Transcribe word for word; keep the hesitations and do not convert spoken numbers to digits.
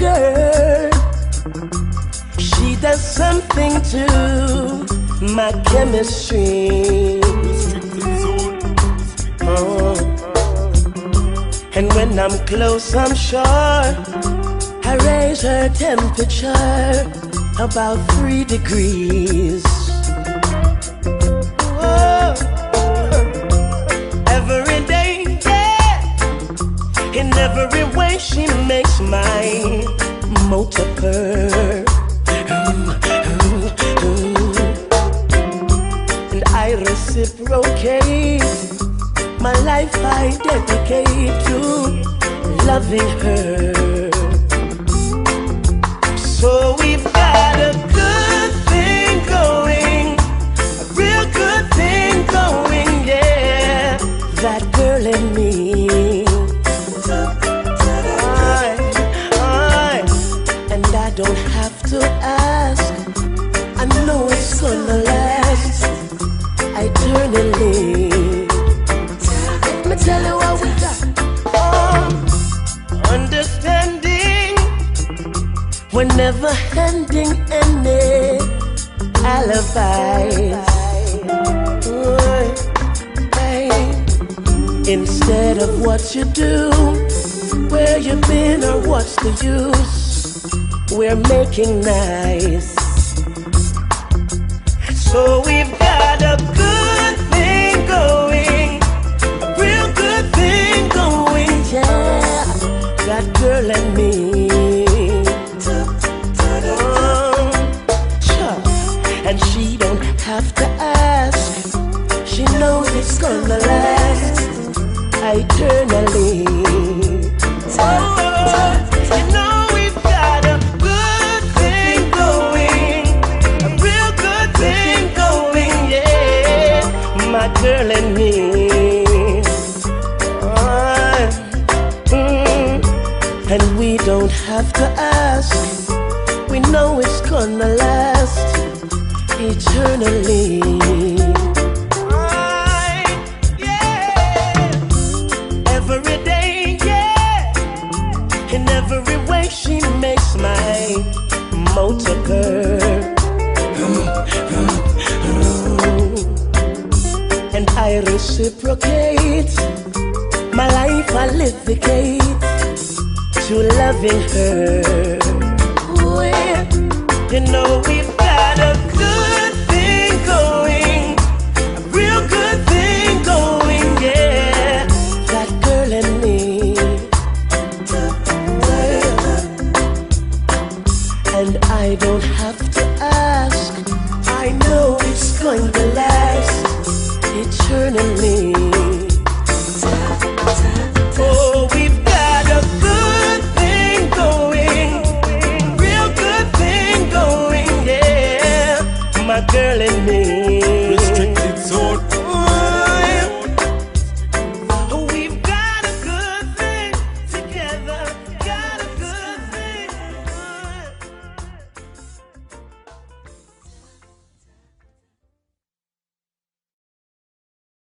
girl. She does something to my chemistry. Oh. And when I'm close, I'm sure I raise her temperature about three degrees. Whoa. Every day, yeah. In every way, she makes my motor purr. And I reciprocate. My life I dedicate to loving her. So we've got a good thing going, a real good thing going, yeah. That girl and me. I, I, and I don't have to ask. I know it's gonna last eternally. Let me tell you what we got. Oh, understanding. We're never handing any alibis. Instead of what you do, where you been or what's the use, we're making nice. So we've got a good thing going, a real good thing going, yeah. That girl and me. And she don't have to ask. She knows it's gonna last eternally. Oh, you know we've got a good thing going, a real good thing going, yeah. My girl and me. Oh, mm, and we don't have to ask. We know it's gonna last eternally. Right, yeah. Every day, yeah. In every way she makes my motor purr. And I reciprocate. My life I livicate to loving her. Ooh, yeah. You know we've got a good thing going, a real good thing going, yeah. That girl and me. And I don't have to ask. I know it's going to last eternally.